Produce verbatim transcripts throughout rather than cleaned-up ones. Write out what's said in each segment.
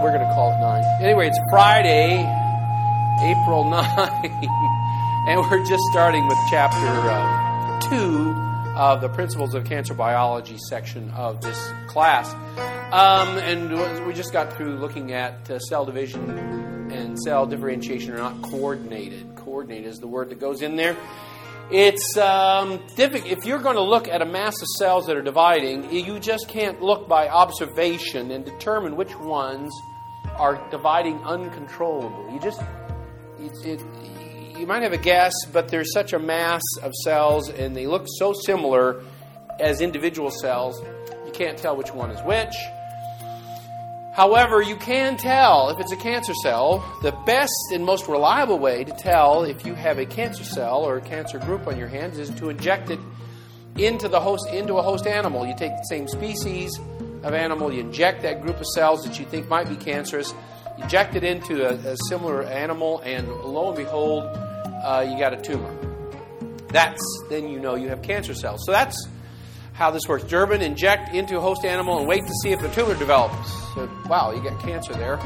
we're going to call it nine. Anyway, it's Friday, April ninth, and we're just starting with chapter uh, two of the Principles of Cancer Biology section of this class. Um, and we just got through looking at uh, cell division and cell differentiation are not coordinated. Coordinated is the word that goes in there. It's um, difficult. If you're going to look at a mass of cells that are dividing, you just can't look by observation and determine which ones are dividing uncontrollably. You just, it, it, you might have a guess, but there's such a mass of cells, and they look so similar as individual cells, you can't tell which one is which. However, you can tell if it's a cancer cell. The best and most reliable way to tell if you have a cancer cell or a cancer group on your hands is to inject it into the host into a host animal. You take the same species of animal, you inject that group of cells that you think might be cancerous, inject it into a, a similar animal, and lo and behold, uh, you got a tumor. That's then you know you have cancer cells. So that's how this works. Durbin, inject into a host animal and wait to see if the tumor develops. So, wow, you got cancer there.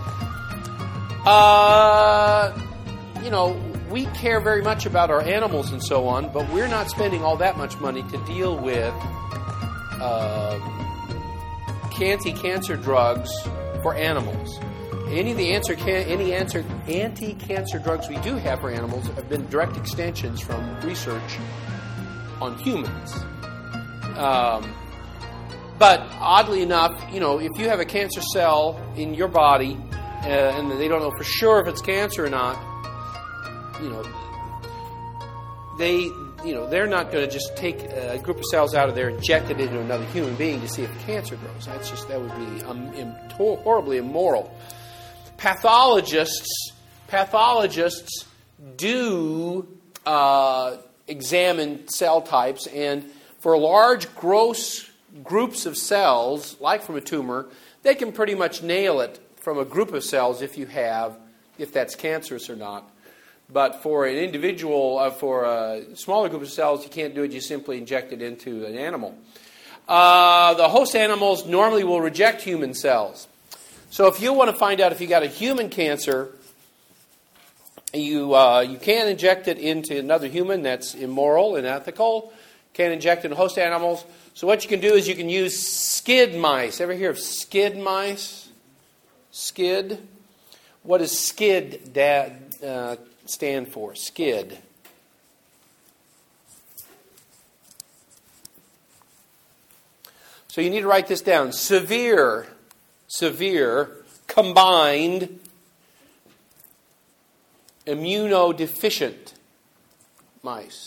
Uh, you know, we care very much about our animals and so on, but we're not spending all that much money to deal with uh, anti-cancer drugs for animals. Any of the answer, any answer, anti-cancer drugs we do have for animals have been direct extensions from research on humans. Um, but oddly enough, you know, if you have a cancer cell in your body uh, and they don't know for sure if it's cancer or not, you know, they, you know, they're not going to just take a group of cells out of there, inject it into another human being to see if cancer grows. That's just that would be um, im- horribly immoral. Pathologists, pathologists do uh, examine cell types, and for large, gross groups of cells, like from a tumor, they can pretty much nail it from a group of cells if you have, if that's cancerous or not. But for an individual, uh, for a smaller group of cells, you can't do it. You simply inject it into an animal. Uh, the host animals normally will reject human cells. So if you want to find out if you got a human cancer, you uh, you can inject it into another human. That's immoral and unethical. Can't inject in host animals. So what you can do is you can use skid mice. Ever hear of skid mice? Skid? What does skid da- uh, stand for? Skid. So you need to write this down. Severe, severe, combined, immunodeficient mice.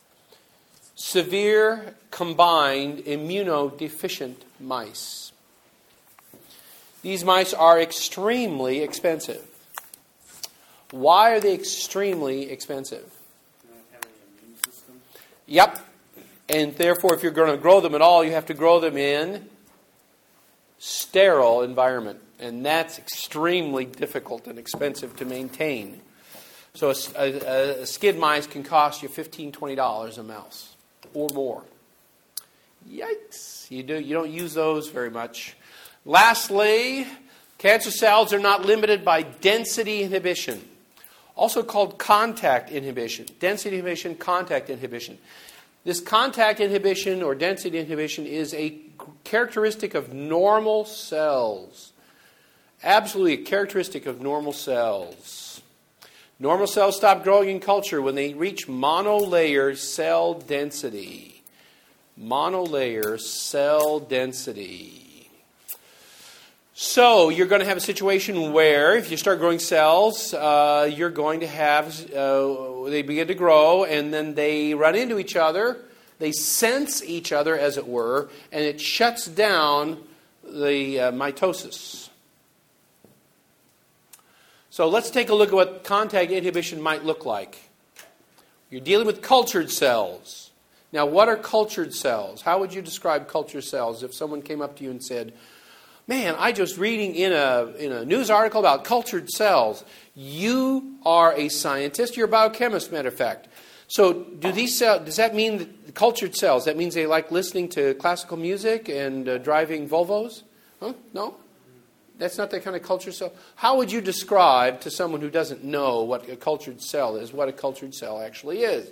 Severe, combined, immunodeficient mice. These mice are extremely expensive. Why are they extremely expensive? Do they have an immune system? Yep. And therefore, if you're going to grow them at all, you have to grow them in sterile environment. And that's extremely difficult and expensive to maintain. So a, a, a skid mice can cost you fifteen dollars, twenty dollars a mouse. Or more. Yikes. You do you don't use those very much. Lastly, cancer cells are not limited by density inhibition, also called contact inhibition. Density inhibition, contact inhibition. This contact inhibition or density inhibition is a characteristic of normal cells. Absolutely a characteristic of normal cells. Normal cells stop growing in culture when they reach monolayer cell density. Monolayer cell density. So you're going to have a situation where if you start growing cells, uh, you're going to have, uh, they begin to grow and then they run into each other. They sense each other, as it were, and it shuts down the uh, mitosis. So let's take a look at what contact inhibition might look like. You're dealing with cultured cells. Now, what are cultured cells? How would you describe cultured cells if someone came up to you and said, man, I just reading in a in a news article about cultured cells. You are a scientist. You're a biochemist, matter of fact. So do these cells, does that mean that cultured cells, that means they like listening to classical music and uh, driving Volvos? Huh? No? That's not that kind of cultured cell? How would you describe to someone who doesn't know what a cultured cell is, what a cultured cell actually is?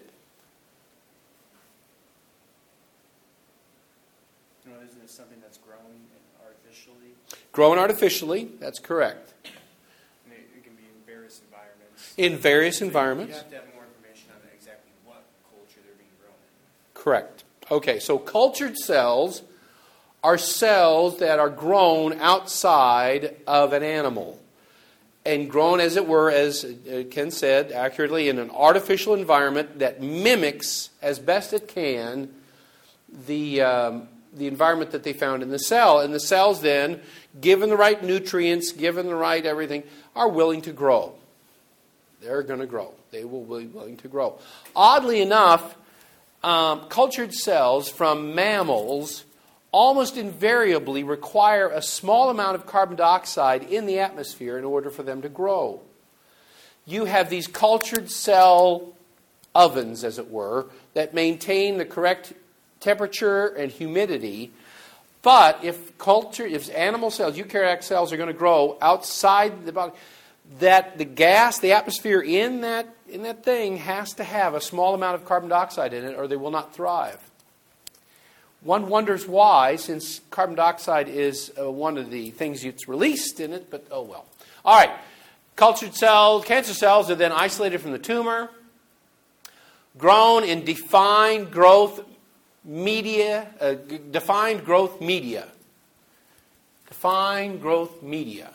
No, isn't it something that's grown artificially? Grown artificially, that's correct. And it, it can be in various environments. In various so environments. You have to have more information on exactly what culture they're being grown in. Correct. Okay, so cultured cells are cells that are grown outside of an animal and grown, as it were, as Ken said accurately, in an artificial environment that mimics as best it can the um, the environment that they found in the cell. And the cells then, given the right nutrients, given the right everything, are willing to grow. They're going to grow. They will be willing to grow. Oddly enough, um, cultured cells from mammals almost invariably require a small amount of carbon dioxide in the atmosphere in order for them to grow. You have these cultured cell ovens, as it were, that maintain the correct temperature and humidity. But if culture, if animal cells, eukaryotic cells, are going to grow outside the body, that the gas, the atmosphere in that in that thing has to have a small amount of carbon dioxide in it, or they will not thrive. One wonders why, since carbon dioxide is uh, one of the things that's released in it, but oh well. All right, cultured cells, cancer cells are then isolated from the tumor, grown in defined growth media, uh, defined growth media. Defined growth media.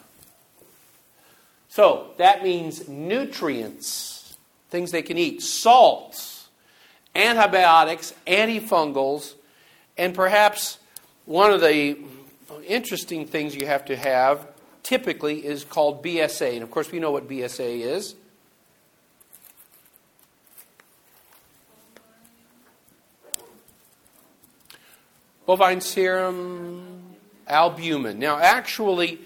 So that means nutrients, things they can eat, salts, antibiotics, antifungals, and perhaps one of the interesting things you have to have typically is called B S A. And of course we know what B S A is. Bovine serum albumin. Now actually,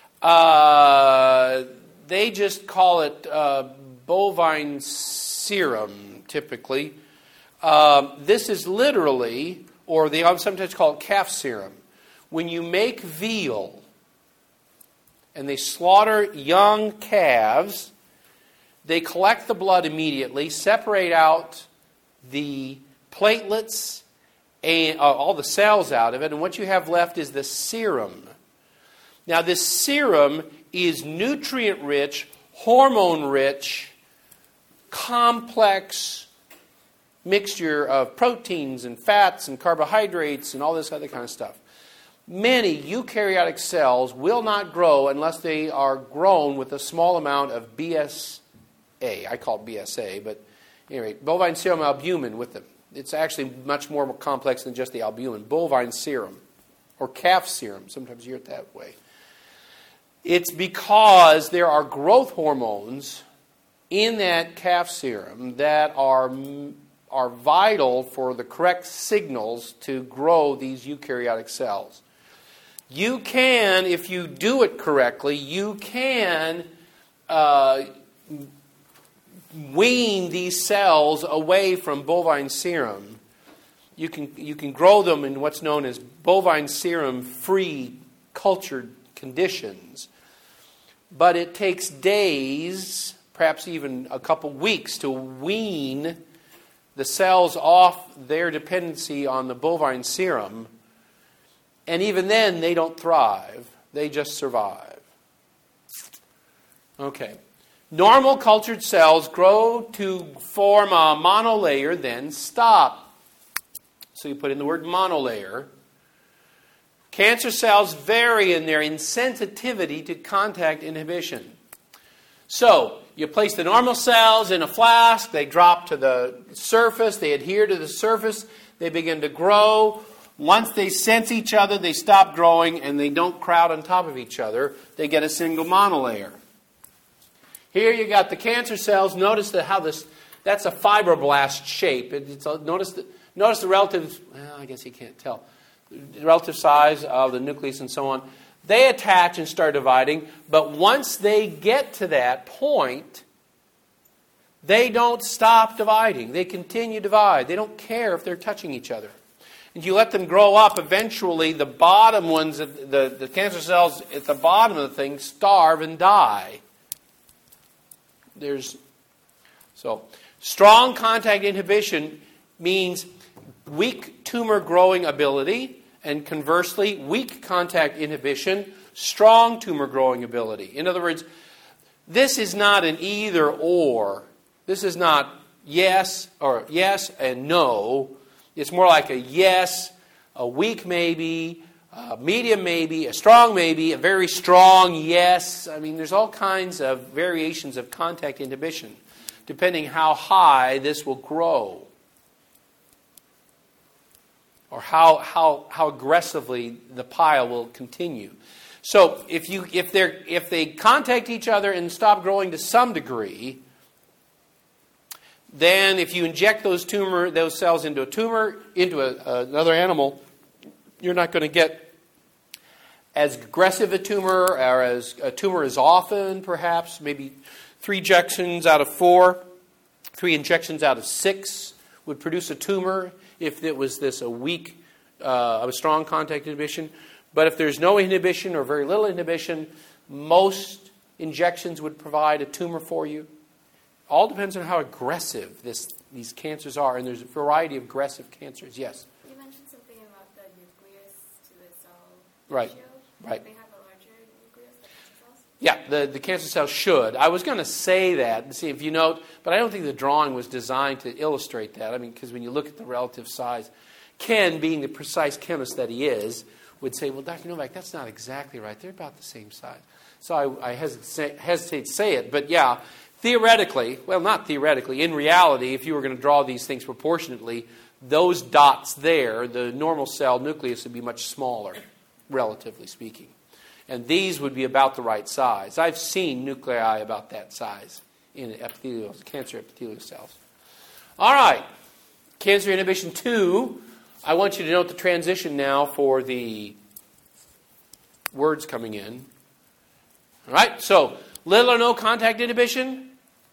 uh, they just call it uh, bovine serum typically. Uh, this is literally, or they sometimes call it calf serum. When you make veal and they slaughter young calves, they collect the blood immediately, separate out the platelets and uh, all the cells out of it, and what you have left is the serum. Now this serum is nutrient-rich, hormone-rich, complex mixture of proteins and fats and carbohydrates and all this other kind of stuff. Many eukaryotic cells will not grow unless they are grown with a small amount of B S A. I call it B S A, but anyway, bovine serum albumin with them. It's actually much more complex than just the albumin. Bovine serum, or calf serum. Sometimes you hear it that way. It's because there are growth hormones in that calf serum that are are vital for the correct signals to grow these eukaryotic cells. You can, if you do it correctly, you can uh, wean these cells away from bovine serum. You can you can grow them in what's known as bovine serum-free cultured conditions. But it takes days, perhaps even a couple weeks, to wean the cells off their dependency on the bovine serum. And even then, they don't thrive. They just survive. Okay. Normal cultured cells grow to form a monolayer, then stop. So you put in the word monolayer. Cancer cells vary in their insensitivity to contact inhibition. So, you place the normal cells in a flask, they drop to the surface, they adhere to the surface, they begin to grow. Once they sense each other, they stop growing and they don't crowd on top of each other. They get a single monolayer. Here you got the cancer cells. Notice that how this, that's a fibroblast shape. It, it's a, notice, the, notice the relative, well, I guess you can't tell, the relative size of the nucleus and so on. They attach and start dividing, but once they get to that point, they don't stop dividing. They continue to divide. They don't care if they're touching each other. and you let them grow up, eventually the bottom ones, the, the cancer cells at the bottom of the thing starve and die. There's so strong contact inhibition means weak tumor growing ability, and conversely, weak contact inhibition, strong tumor growing ability. In other words, this is not an either or. This is not yes or yes and no. It's more like a yes, a weak maybe, a medium maybe, a strong maybe, a very strong yes. I mean, there's all kinds of variations of contact inhibition, depending how high this will grow, or how how how aggressively the pile will continue. So if you if they if they contact each other and stop growing to some degree, then if you inject those tumor those cells into a tumor into a, another animal, you're not going to get as aggressive a tumor, or as a tumor as often, perhaps, maybe three injections out of four, three injections out of six would produce a tumor if it was this a weak, uh, a strong contact inhibition. But if there's no inhibition or very little inhibition, most injections would provide a tumor for you. All depends on how aggressive this these cancers are, and there's a variety of aggressive cancers. Yes? You mentioned something about the nucleus to the cell Right. ratio. Right. They have a larger nucleus, the cancer cells? Yeah, the, the cancer cells should. I was going to say that, and see if you note, but I don't think the drawing was designed to illustrate that. I mean, because when you look at the relative size, Ken, being the precise chemist that he is, would say, well, Doctor Novak, that's not exactly right. They're about the same size. So I, I hesitate, hesitate to say it, but yeah, theoretically, well, not theoretically, in reality, if you were going to draw these things proportionately, those dots there, the normal cell nucleus would be much smaller, relatively speaking. And these would be about the right size. I've seen nuclei about that size in epithelial, cancer epithelial cells. All right, cancer inhibition two. I want you to note the transition now for the words coming in. All right, so little or no contact inhibition.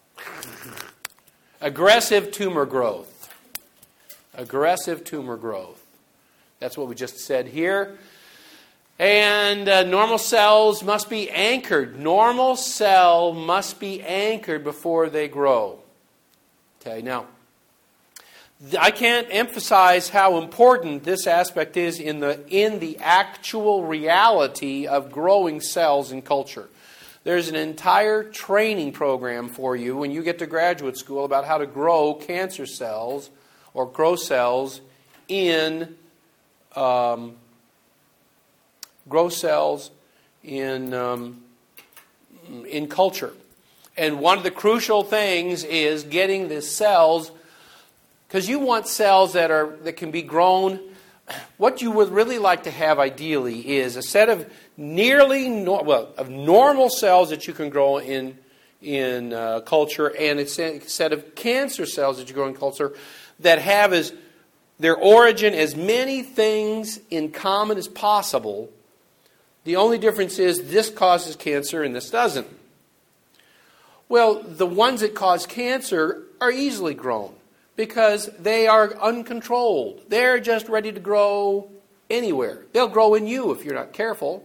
Aggressive tumor growth. Aggressive tumor growth. That's what we just said here. And uh, normal cells must be anchored. Normal cell must be anchored before they grow. Okay, now, I can't emphasize how important this aspect is in the in the actual reality of growing cells in culture. There's an entire training program for you when you get to graduate school about how to grow cancer cells or grow cells in um, grow cells in um, in culture. And one of the crucial things is getting the cells, because you want cells that are that can be grown. What you would really like to have ideally is a set of nearly no, well of normal cells that you can grow in in uh, culture, and a set of cancer cells that you grow in culture that have as their origin as many things in common as possible. The only difference is this causes cancer and this doesn't. Well, the ones that cause cancer are easily grown, because they are uncontrolled. They're just ready to grow anywhere. They'll grow in you if you're not careful.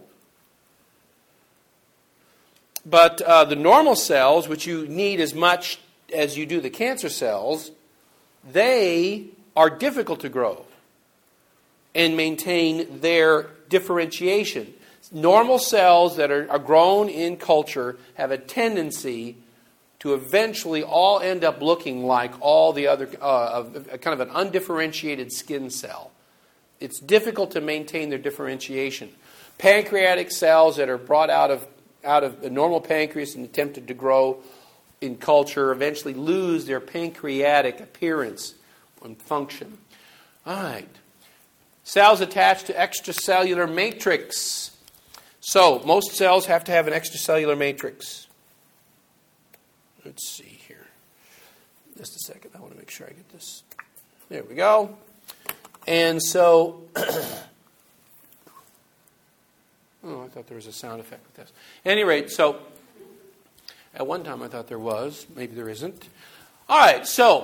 But uh, the normal cells, which you need as much as you do the cancer cells, they are difficult to grow and maintain their differentiation. Normal cells that are, are grown in culture have a tendency to eventually all end up looking like all the other, uh, kind of an undifferentiated skin cell. It's difficult to maintain their differentiation. Pancreatic cells that are brought out of out of the normal pancreas and attempted to grow in culture eventually lose their pancreatic appearance and function. All right. Cells attached to extracellular matrix. So, most cells have to have an extracellular matrix. Let's see here. Just a second. I want to make sure I get this. There we go. And so, oh, I thought there was a sound effect with this. At any rate, so, at one time I thought there was. Maybe there isn't. All right, so,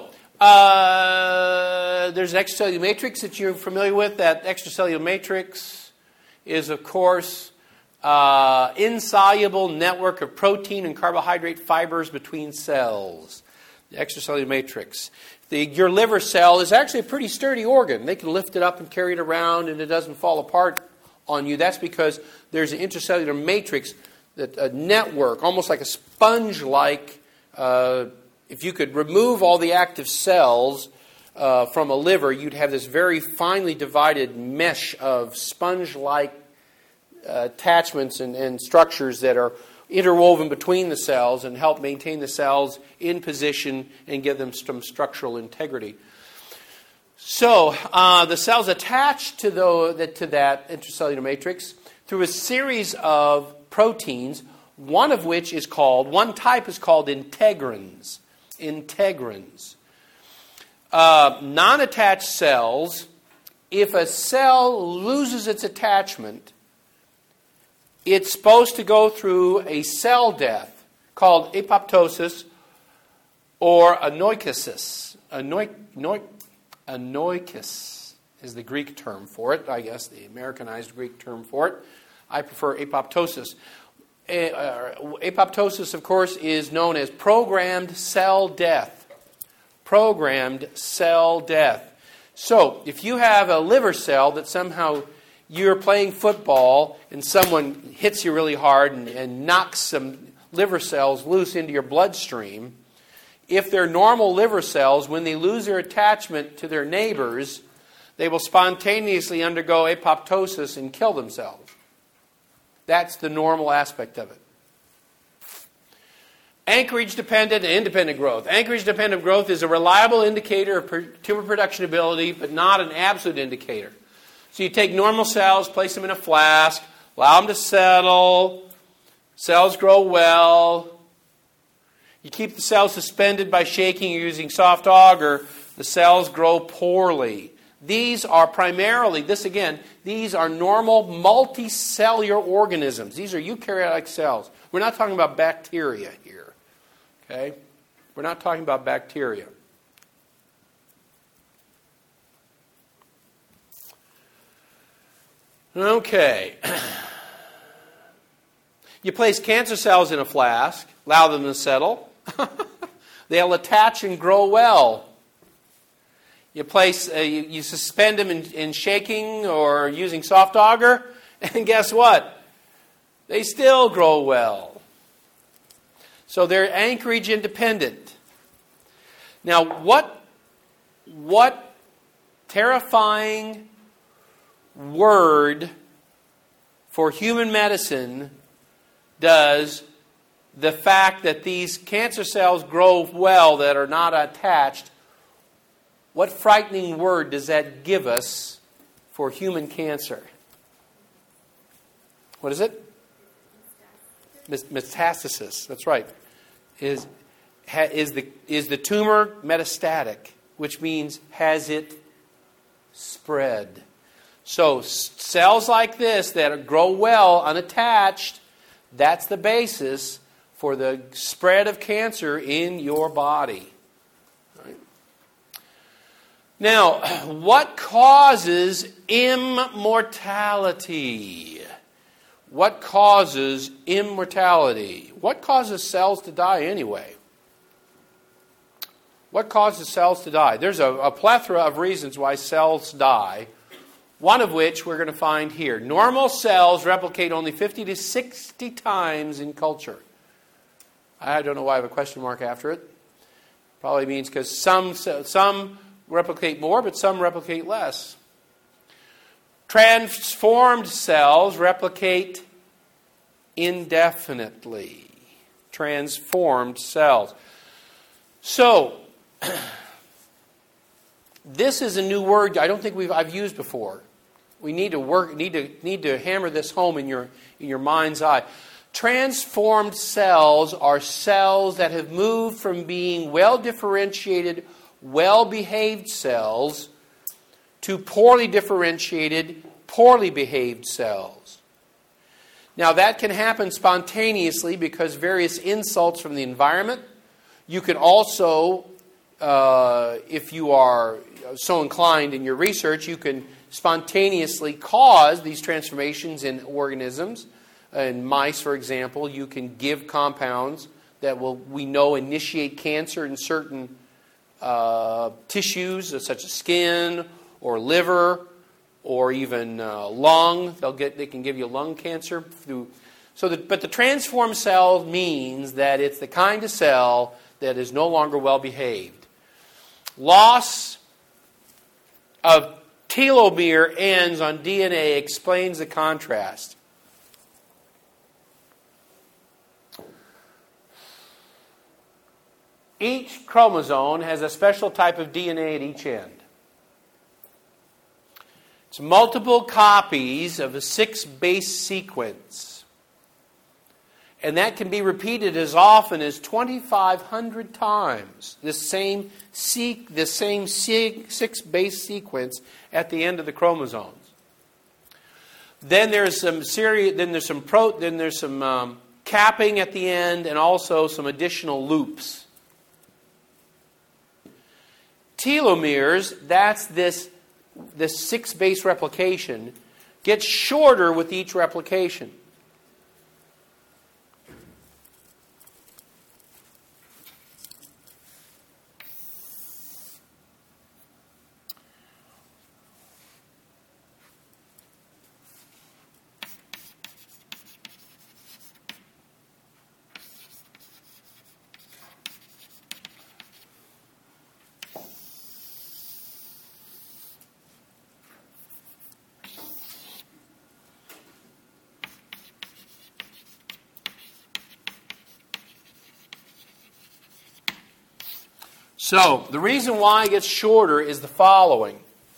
Uh, there's an extracellular matrix that you're familiar with. That extracellular matrix is, of course, uh, insoluble network of protein and carbohydrate fibers between cells. The extracellular matrix. The, your liver cell is actually a pretty sturdy organ. They can lift it up and carry it around, and it doesn't fall apart on you. That's because there's an intracellular matrix, that a network, almost like a sponge-like. Uh, if you could remove all the active cells uh, from a liver, you'd have this very finely divided mesh of sponge-like uh, attachments and, and structures that are interwoven between the cells and help maintain the cells in position and give them some structural integrity. So uh, the cells attach to, the, to that intracellular matrix through a series of proteins, one of which is called, one type is called integrins. Integrins. Uh, non-attached cells, if a cell loses its attachment, it's supposed to go through a cell death called apoptosis or anoikesis. Anoik, anoik, anoikis is the Greek term for it, I guess, the Americanized Greek term for it. I prefer apoptosis. Apoptosis, of course, is known as programmed cell death. Programmed cell death. So, if you have a liver cell that somehow you're playing football and someone hits you really hard and, and knocks some liver cells loose into your bloodstream, if they're normal liver cells, when they lose their attachment to their neighbors, they will spontaneously undergo apoptosis and kill themselves. That's the normal aspect of it. Anchorage-dependent and independent growth. Anchorage-dependent growth is a reliable indicator of tumor production ability, but not an absolute indicator. So you take normal cells, place them in a flask, allow them to settle, cells grow well. You keep the cells suspended by shaking or using soft agar, the cells grow poorly. These are primarily, this again, these are normal multicellular organisms. These are eukaryotic cells. We're not talking about bacteria here. Okay? We're not talking about bacteria. Okay. You place cancer cells in a flask, allow them to settle. They'll attach and grow well. You place, uh, you, you suspend them in, in shaking or using soft agar, and guess what? They still grow well. So they're anchorage independent. Now, what, what terrifying word for human medicine does the fact that these cancer cells grow well that are not attached, what frightening word does that give us for human cancer? What is it? Metastasis. That's right. Is, is, the, is the tumor metastatic, which means has it spread? So cells like this that grow well unattached, that's the basis for the spread of cancer in your body. Right? Now, what causes immortality? What causes immortality? What causes cells to die anyway? What causes cells to die? There's a, a plethora of reasons why cells die. One of which we're going to find here. Normal cells replicate only fifty to sixty times in culture. I don't know why I have a question mark after it. Probably means because some, some replicate more, but some replicate less. Transformed cells replicate indefinitely. Transformed cells. So, this is a new word I don't think we've I've used before. We need to work need to need to hammer this home in your in your mind's eye. Transformed cells are cells that have moved from being well differentiated, well behaved cells to poorly differentiated, poorly behaved cells. Now that can happen spontaneously because various insults from the environment. You can also uh, if you are so inclined in your research, you can spontaneously cause these transformations in organisms. In mice, for example, you can give compounds that will, we know, initiate cancer in certain uh, tissues, such as skin or liver or even uh, lung. They'll get, they can give you lung cancer through. So, that, but the transformed cell means that it's the kind of cell that is no longer well behaved. Loss of telomere ends on D N A explains the contrast. Each chromosome has a special type of D N A at each end. It's multiple copies of a six-base sequence. And that can be repeated as often as twenty-five hundred times. This same, se- this same six-base sequence at the end of the chromosomes. Then there's some seri- Then there's some pro- Then there's some um, capping at the end, and also some additional loops. Telomeres, that's this, this six-base replication, gets shorter with each replication. So, the reason why it gets shorter is the following.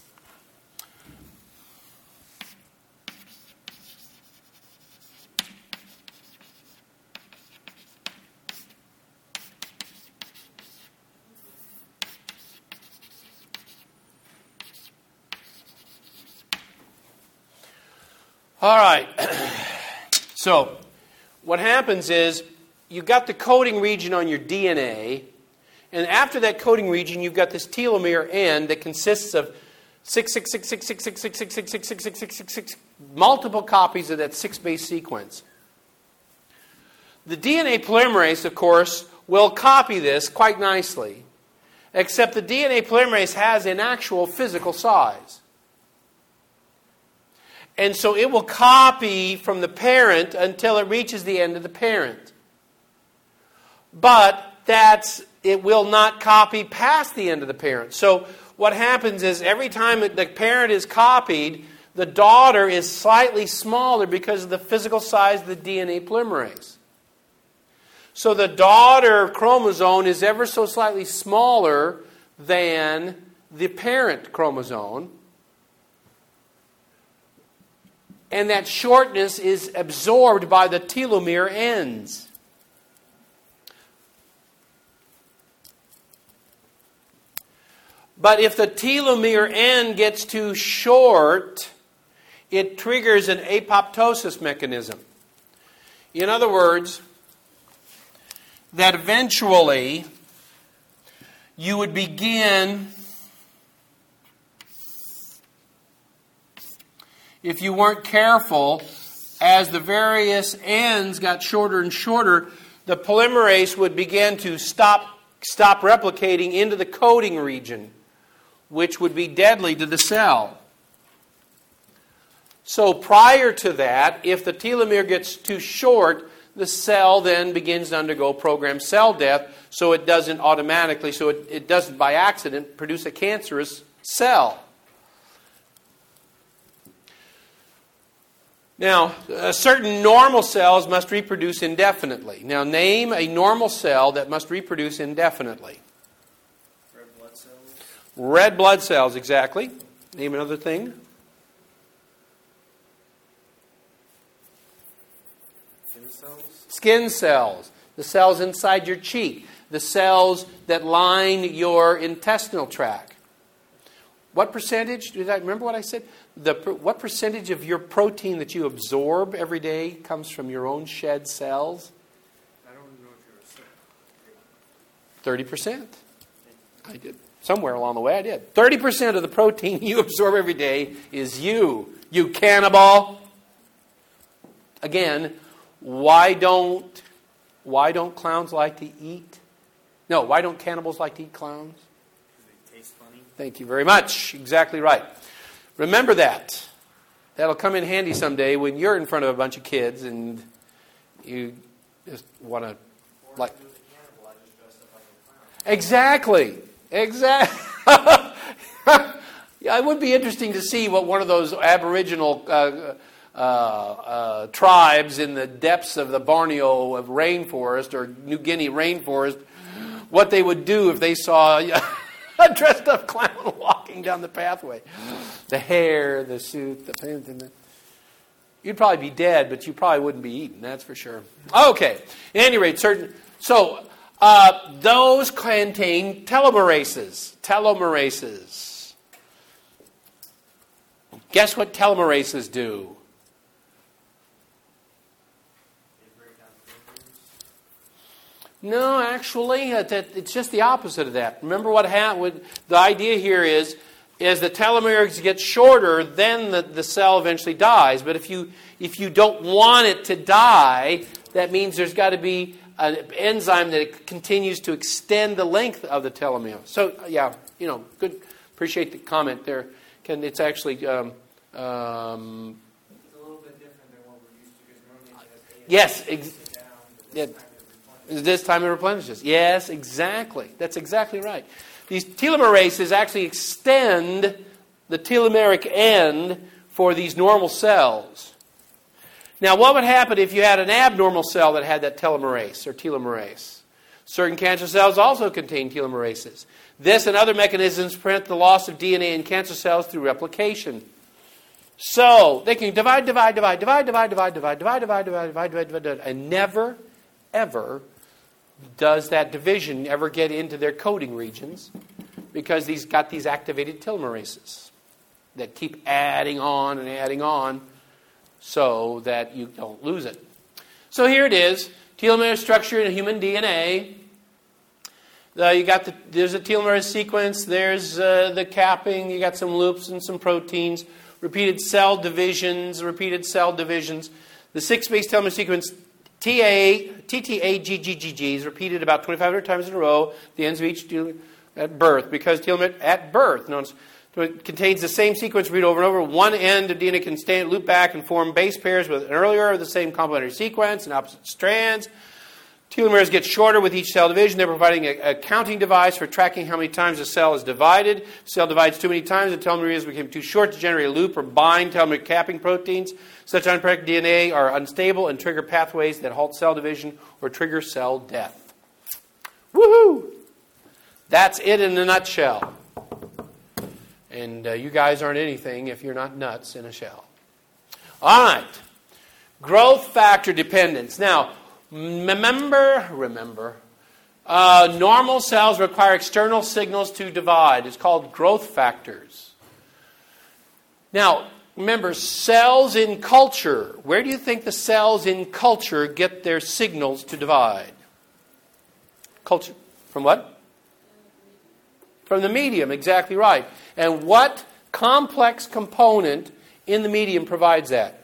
All right. So, what happens is you've got the coding region on your D N A. And after that coding region, you've got this telomere end that consists of six, six, six, six, six, six, six, six, six, six, six, six, six, six, six, multiple copies of that six-base sequence. The D N A polymerase, of course, will copy this quite nicely, except the D N A polymerase has an actual physical size. And so it will copy from the parent until it reaches the end of the parent. But that's it will not copy past the end of the parent. So what happens is every time the parent is copied, the daughter is slightly smaller because of the physical size of the D N A polymerase. So the daughter chromosome is ever so slightly smaller than the parent chromosome. And that shortness is absorbed by the telomere ends. But if the telomere end gets too short, it triggers an apoptosis mechanism. In other words, that eventually you would begin, if you weren't careful, as the various ends got shorter and shorter, the polymerase would begin to stop, stop replicating into the coding region, which would be deadly to the cell. So prior to that, if the telomere gets too short, the cell then begins to undergo programmed cell death, so it doesn't automatically, so it, it doesn't by accident produce a cancerous cell. Now, uh, certain normal cells must reproduce indefinitely. Now, name a normal cell that must reproduce indefinitely. Red blood cells. Red blood cells, exactly. Name another thing. Skin cells. Skin cells. The cells inside your cheek. The cells that line your intestinal tract. What percentage? Did I remember what I said? The what percentage of your protein that you absorb every day comes from your own shed cells? I don't know if you're a cell. Thirty percent. I did. Somewhere along the way I did. thirty percent of the protein you absorb every day is you. You cannibal. Again, why don't why don't clowns like to eat? No, why don't cannibals like to eat clowns? They taste funny. Thank you very much. Exactly right. Remember that. That'll come in handy someday when you're in front of a bunch of kids and you just want to like. Exactly. Exactly. Yeah, it would be interesting to see what one of those Aboriginal uh, uh, uh, tribes in the depths of the Borneo of rainforest or New Guinea rainforest, what they would do if they saw a dressed up clown walking down the pathway. The hair, the suit, the pants, and the... You'd probably be dead, but you probably wouldn't be eaten, that's for sure. Okay. At any rate, certain... So, uh, those contain telomerases. Telomerases. Guess what telomerases do? No, actually, it's just the opposite of that. Remember what happened? The idea here is, as the telomeres get shorter, then the, the cell eventually dies. But if you if you don't want it to die, that means there's got to be an enzyme that continues to extend the length of the telomere. So, yeah, you know, good. Appreciate the comment there. Can it's actually um, um, it's a little bit different than what we're used to because normally it has yes. Ex- down, yeah. This time it replenishes. Yes, exactly. That's exactly right. These telomerases actually extend the telomeric end for these normal cells. Now, what would happen if you had an abnormal cell that had that telomerase or telomerase? Certain cancer cells also contain telomerases. This and other mechanisms prevent the loss of D N A in cancer cells through replication. So, they can divide, divide, divide, divide, divide, divide, divide, divide, divide, divide, divide, divide, divide, and never, ever does that division ever get into their coding regions because these got these activated telomerases that keep adding on and adding on so that you don't lose it. So here it is, telomere structure in human D N A. Uh, you got the, there's a telomere sequence, there's uh, the capping, you got some loops and some proteins, repeated cell divisions, repeated cell divisions. The six-base telomere sequence T A, T T A, G G G G is repeated about twenty-five hundred times in a row, the ends of each telomere at birth, because telomere at birth notice, it contains the same sequence repeated over and over. One end of D N A can stand, loop back and form base pairs with an earlier of the same complementary sequence and opposite strands. Telomeres get shorter with each cell division. They're providing a, a counting device for tracking how many times a cell is divided. If the cell divides too many times, the telomeres become too short to generate a loop or bind telomere capping proteins. Such unprotected D N A are unstable and trigger pathways that halt cell division or trigger cell death. Woohoo! That's it in a nutshell. And uh, you guys aren't anything if you're not nuts in a shell. All right. Growth factor dependence. Now, remember, remember, uh, normal cells require external signals to divide. It's called growth factors. Now, remember, cells in culture. Where do you think the cells in culture get their signals to divide? Culture. From what? From the medium, exactly right. And what complex component in the medium provides that?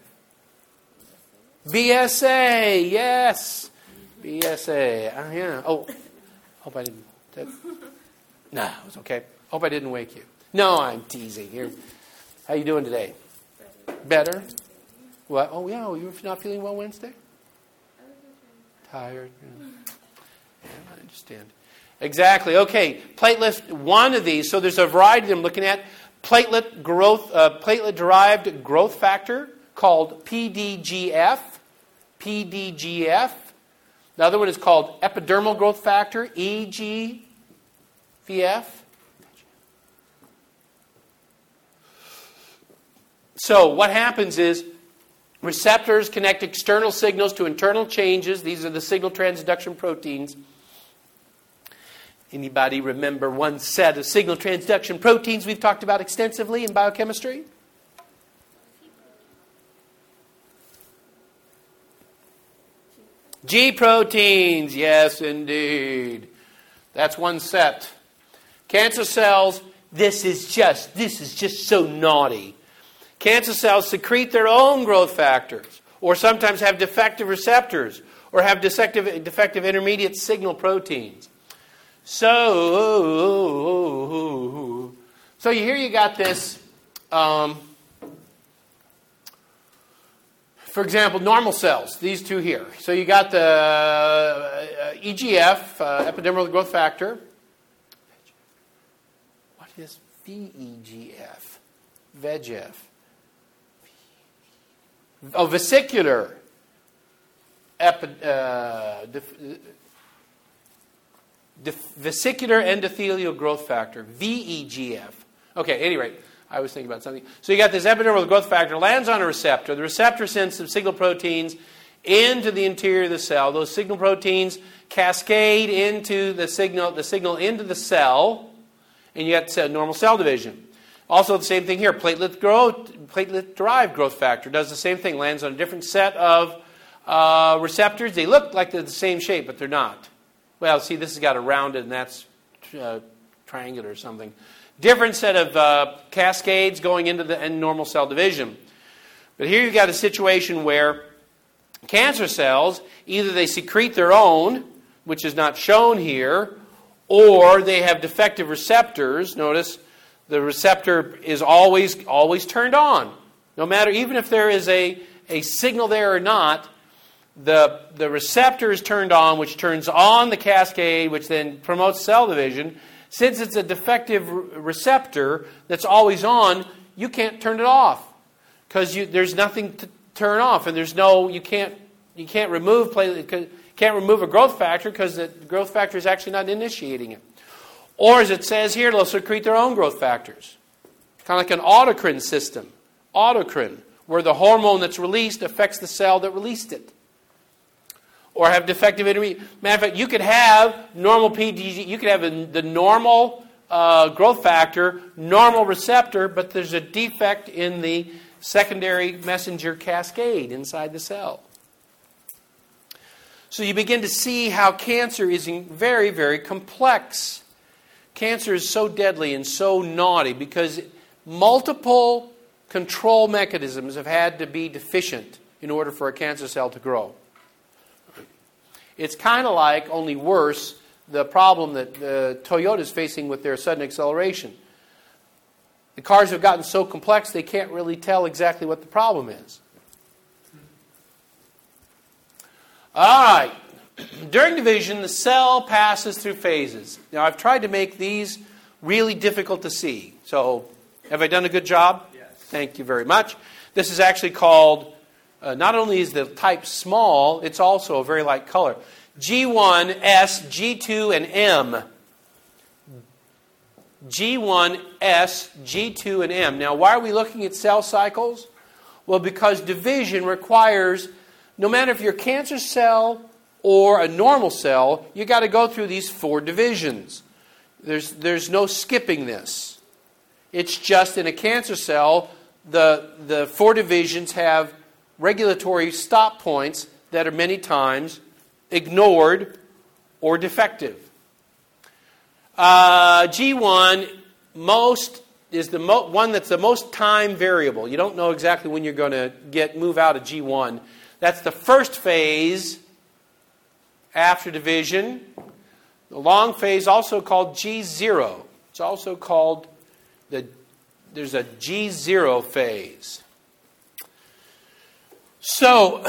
B S A, yes. B S A, uh, yeah. Oh, hope I didn't. That, no, it was okay. Hope I didn't wake you. No, I'm teasing. You're, how you doing today? Better? What? Oh, yeah, you're not feeling well Wednesday? Tired? Yeah. Yeah, I understand. Exactly. Okay, platelet, one of these. So there's a variety I'm looking at. Platelet growth, uh, platelet-derived growth factor called P D G F. P D G F. The other one is called epidermal growth factor, E G V F. So what happens is receptors connect external signals to internal changes. These are the signal transduction proteins. Anybody remember one set of signal transduction proteins we've talked about extensively in biochemistry? G proteins, yes indeed. That's one set. Cancer cells, this is just, this is just so naughty. Cancer cells secrete their own growth factors, or sometimes have defective receptors, or have defective, defective intermediate signal proteins. So, so here you got this, um, for example, normal cells, these two here. So you got the uh, E G F, uh, epidermal growth factor. What is V E G F? V E G F. Oh, vesicular. Epi, uh, def, def, vesicular endothelial growth factor, V E G F. Okay, at any rate, I was thinking about something. So you got this epidermal growth factor, lands on a receptor. The receptor sends some signal proteins into the interior of the cell. Those signal proteins cascade into the signal, the signal into the cell, and you get normal cell division. Also, the same thing here. Platelet growth, platelet-derived growth factor does the same thing. Lands on a different set of uh, receptors. They look like they're the same shape, but they're not. Well, see, this has got a rounded, and that's uh, triangular or something. Different set of uh, cascades going into the end normal cell division. But here you've got a situation where cancer cells, either they secrete their own, which is not shown here, or they have defective receptors. Notice the receptor is always always turned on. No matter, even if there is a, a signal there or not, the, the receptor is turned on, which turns on the cascade, which then promotes cell division. Since it's a defective re- receptor that's always on, you can't turn it off because there's nothing to turn off, and there's no you can't you can't remove platelet, can't remove a growth factor because the growth factor is actually not initiating it. Or as it says here, they'll secrete their own growth factors. Kind of like an autocrine system. Autocrine, where the hormone that's released affects the cell that released it. Or have defective intermediate. Matter of fact, you could have normal P D G, you could have a, the normal uh, growth factor, normal receptor, but there's a defect in the secondary messenger cascade inside the cell. So you begin to see how cancer is very, very complex. Cancer is so deadly and so naughty because multiple control mechanisms have had to be deficient in order for a cancer cell to grow. It's kind of like, only worse, the problem that uh, Toyota is facing with their sudden acceleration. The cars have gotten so complex they can't really tell exactly what the problem is. All right. During division, the cell passes through phases. Now, I've tried to make these really difficult to see. So, have I done a good job? Yes. Thank you very much. This is actually called, uh, not only is the type small, it's also a very light color. G one, S, G two, and M. G one, S, G two, and M. Now, why are we looking at cell cycles? Well, because division requires, no matter if you're a cancer cell or a normal cell, you got to go through these four divisions. There's, there's no skipping this. It's just in a cancer cell, the, the four divisions have regulatory stop points that are many times ignored or defective. Uh, G one most is the mo- one that's the most time variable. You don't know exactly when you're going to get move out of G one. That's the first phase after division. The long phase, also called G zero. It's also called the there's a G zero phase. So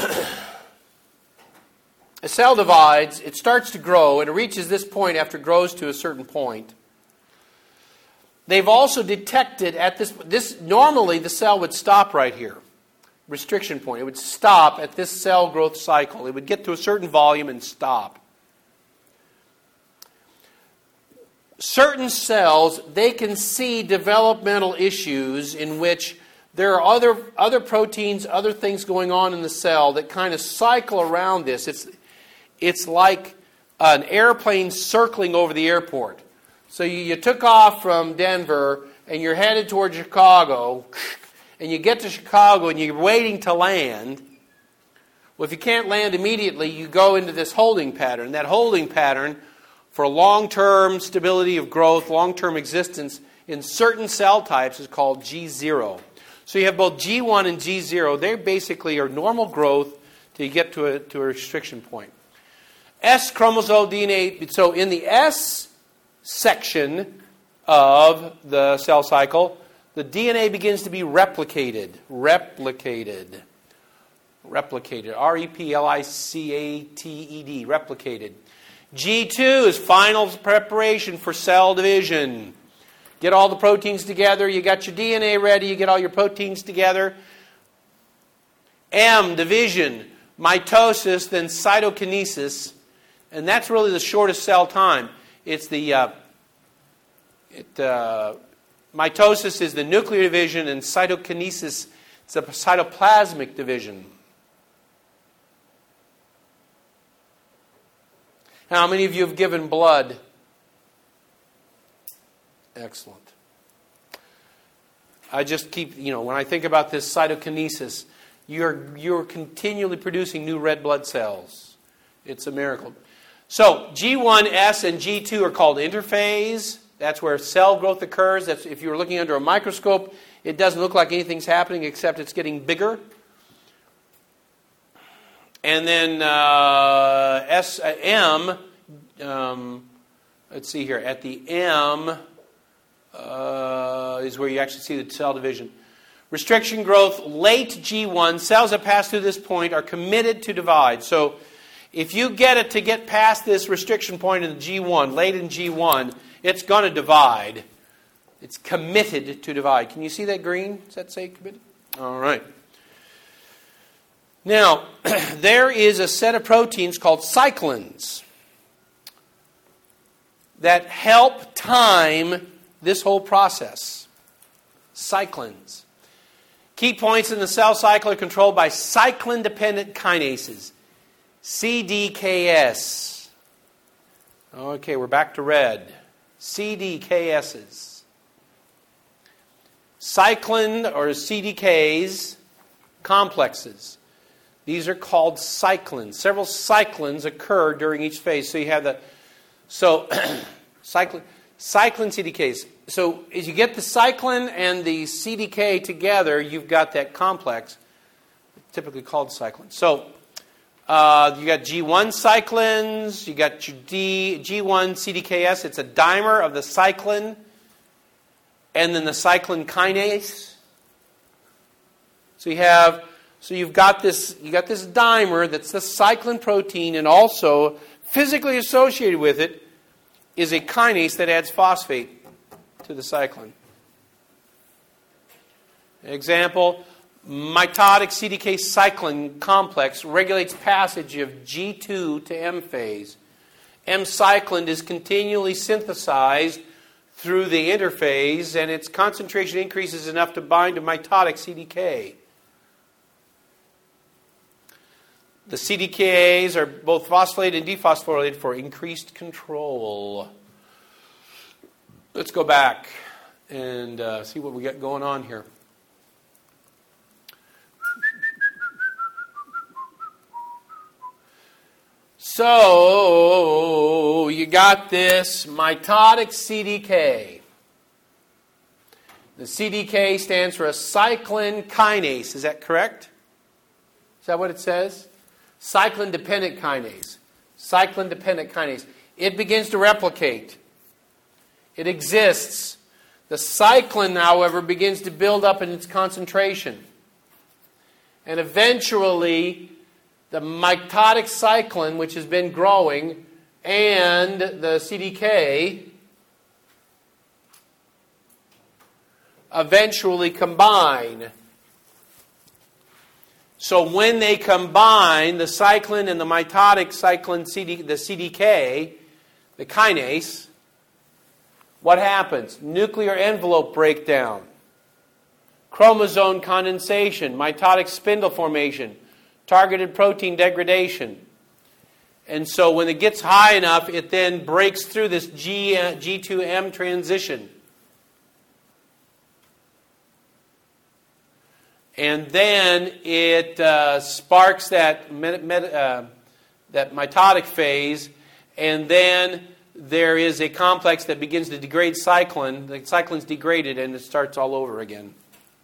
a cell divides, it starts to grow, and it reaches this point after it grows to a certain point. They've also detected at this, this normally the cell would stop right here. Restriction point. It would stop at this cell growth cycle. It would get to a certain volume and stop. Certain cells, they can see developmental issues in which there are other, other proteins, other things going on in the cell that kind of cycle around this. It's, it's like an airplane circling over the airport. So you, you took off from Denver and you're headed toward Chicago, and you get to Chicago and you're waiting to land. Well, if you can't land immediately, you go into this holding pattern. That holding pattern for long-term stability of growth, long-term existence in certain cell types is called G zero. So you have both G one and G zero. They basically are normal growth till you get to a, to a restriction point. S chromosome D N A, so in the S section of the cell cycle, the D N A begins to be replicated. Replicated. Replicated. R E P L I C A T E D. Replicated. G two is final preparation for cell division. Get all the proteins together. You got your D N A ready. You get all your proteins together. M, division. Mitosis, then cytokinesis. And that's really the shortest cell time. It's the... Uh, it, uh, mitosis is the nuclear division, and cytokinesis is the cytoplasmic division. How many of you have given blood? Excellent. I just keep, you know, when I think about this cytokinesis, you're, you're continually producing new red blood cells. It's a miracle. So, G one, S, and G two are called interphase. That's where cell growth occurs. That's, if you're looking under a microscope, it doesn't look like anything's happening except it's getting bigger. And then uh, S, uh, M, um, let's see here, at the M uh, is where you actually see the cell division. Restriction growth, late G one, cells that pass through this point are committed to divide. So if you get it to get past this restriction point in G one, late in G one, it's going to divide. It's committed to divide. Can you see that green? Does that say committed? All right. Now, there is a set of proteins called cyclins that help time this whole process. Cyclins. Key points in the cell cycle are controlled by cyclin-dependent kinases. C D K S. Okay, we're back to red. C D K S's. Cyclin, or C D Ks, complexes. These are called cyclins. Several cyclins occur during each phase. So you have the, so, cyclin, cyclin C D Ks. So as you get the cyclin and the C D K together, you've got that complex, typically called cyclin. So, Uh, you got G one cyclins, you got your D, G one C D K S, it's a dimer of the cyclin, and then the cyclin kinase. So you have, so you've got this, you got this dimer that's the cyclin protein, and also physically associated with it is a kinase that adds phosphate to the cyclin. Example. Mitotic C D K cyclin complex regulates passage of G two to M phase. M cyclin is continually synthesized through the interphase, and its concentration increases enough to bind to mitotic C D K. The C D K As are both phosphorylated and dephosphorylated for increased control. Let's go back and uh, see what we got going on here. So, you got this mitotic C D K. The C D K stands for a cyclin kinase. Is that correct? Is that what it says? Cyclin-dependent kinase. Cyclin-dependent kinase. It begins to replicate. It exists. The cyclin, however, begins to build up in its concentration. And eventually, the mitotic cyclin, which has been growing, and the C D K eventually combine. So when they combine, the cyclin and the mitotic cyclin, C D, the C D K, the kinase, what happens? Nuclear envelope breakdown, chromosome condensation, mitotic spindle formation, targeted protein degradation. And so when it gets high enough, it then breaks through this G, uh, G two M transition. And then it uh, sparks that, met, met, uh, that mitotic phase, and then there is a complex that begins to degrade cyclin. The cyclin's degraded and it starts all over again.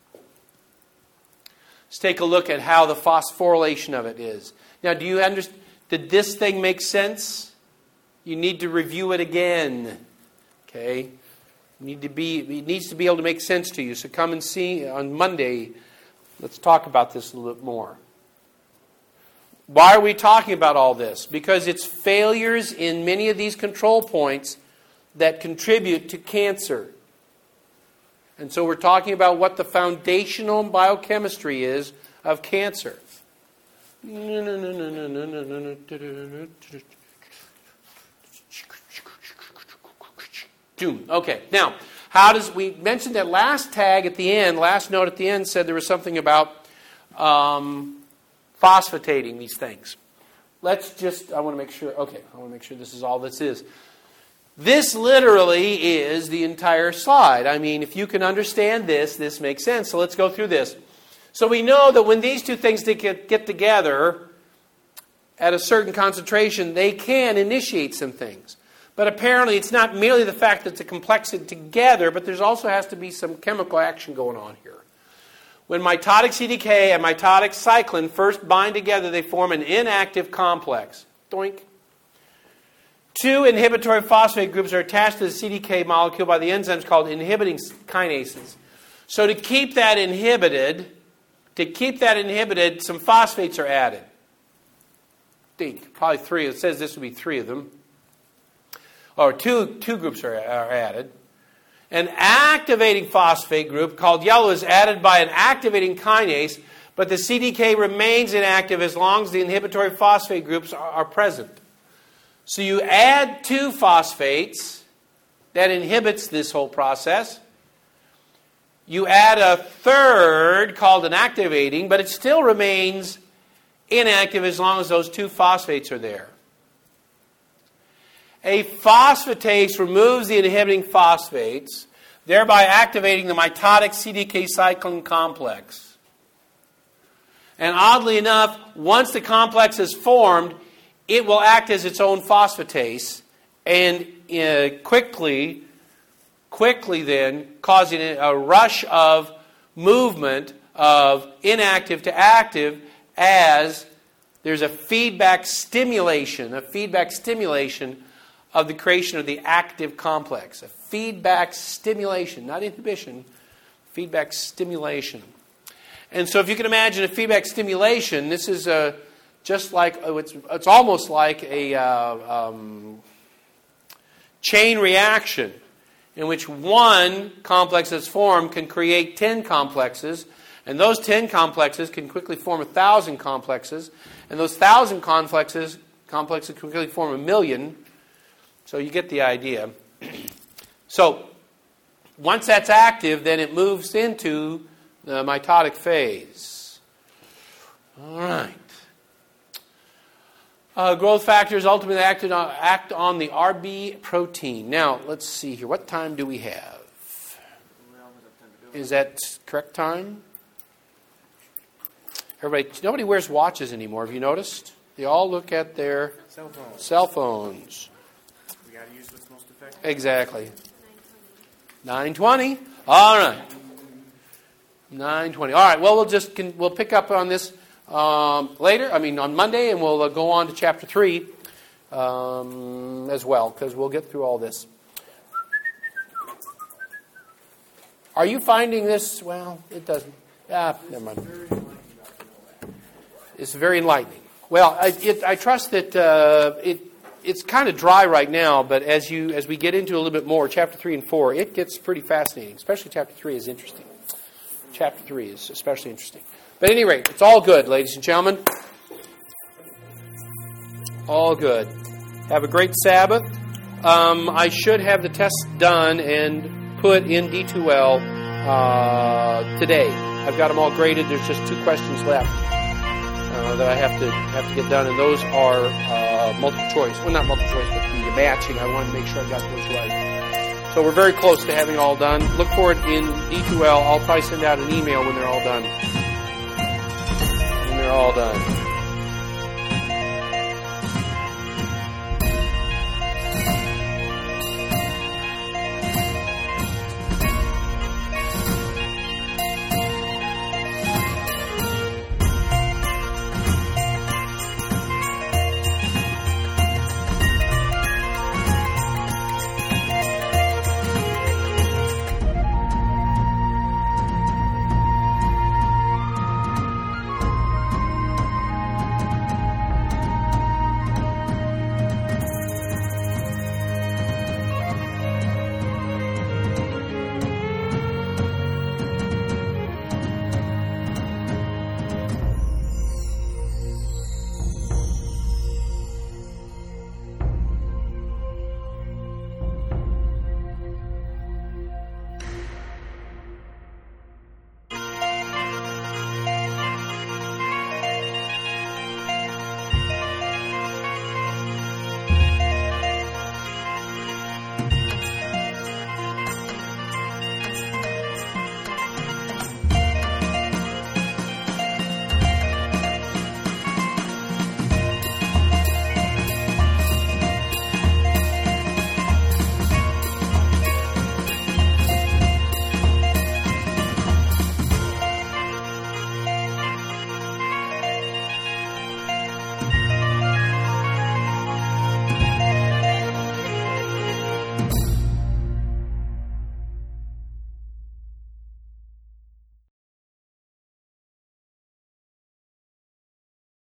Let's take a look at how the phosphorylation of it is. Now, do you understand? Did this thing make sense? You need to review it again. Okay? You need to be, it needs to be able to make sense to you. So come and see on Monday. Let's talk about this a little bit more. Why are we talking about all this? Because it's failures in many of these control points that contribute to cancer. And so we're talking about what the foundational biochemistry is of cancer. Okay, now, how does, we mentioned that last tag at the end, last note at the end said there was something about um, phosphatating these things. Let's just, I want to make sure, okay, I want to make sure this is all this is. This literally is the entire slide. I mean, if you can understand this, this makes sense. So let's go through this. So we know that when these two things get, get together at a certain concentration, they can initiate some things. But apparently it's not merely the fact that it's complexed together, but there's also has to be some chemical action going on here. When mitotic C D K and mitotic cyclin first bind together, they form an inactive complex. Doink. Two inhibitory phosphate groups are attached to the C D K molecule by the enzymes called inhibiting kinases. So to keep that inhibited, to keep that inhibited, some phosphates are added. Think, probably three. It says this would be three of them. Or two, two groups are, are added. An activating phosphate group called yellow is added by an activating kinase, but the C D K remains inactive as long as the inhibitory phosphate groups are, are present. So you add two phosphates, that inhibits this whole process. You add a third called an activating, but it still remains inactive as long as those two phosphates are there. A phosphatase removes the inhibiting phosphates, thereby activating the mitotic C D K cyclin complex. And oddly enough, once the complex is formed, it will act as its own phosphatase and uh, quickly, quickly then causing a rush of movement of inactive to active as there's a feedback stimulation, a feedback stimulation of the creation of the active complex. A feedback stimulation, not inhibition, feedback stimulation. And so if you can imagine a feedback stimulation, this is a just like, it's, it's almost like a uh, um, chain reaction in which one complex that's formed can create ten complexes, and those ten complexes can quickly form a thousand complexes, and those thousand complexes, complexes can quickly form a million. So you get the idea. So once that's active, then it moves into the mitotic phase. All right. Uh, growth factors ultimately acted on, act on the R B protein. Now, let's see here. What time do we have? Is that correct time? Everybody, nobody wears watches anymore. Have you noticed? They all look at their Cell phones. Cell phones. We got to use what's most effective. Exactly. nine twenty. All right. nine twenty. All right. Well, we'll just can, we'll pick up on this um, later. I mean, on Monday, and we'll uh, go on to chapter three um, as well, because we'll get through all this. Are you finding this? Well, it doesn't. Ah, never mind. It's very enlightening. Well, I, it, I trust that uh, it it's kind of dry right now, but as you as we get into a little bit more, chapter three and four, it gets pretty fascinating. Especially chapter three is interesting. Chapter three is especially interesting. But at any rate, it's all good, ladies and gentlemen. All good. Have a great Sabbath. Um, I should have the test done and put in D two L uh, today. I've got them all graded. There's just two questions left uh, that I have to have to get done, and those are uh, multiple choice. Well, not multiple choice, but the matching. I want to make sure I got those right. So we're very close to having it all done. Look for it in D two L. I'll probably send out an email when they're all done. When they're all done.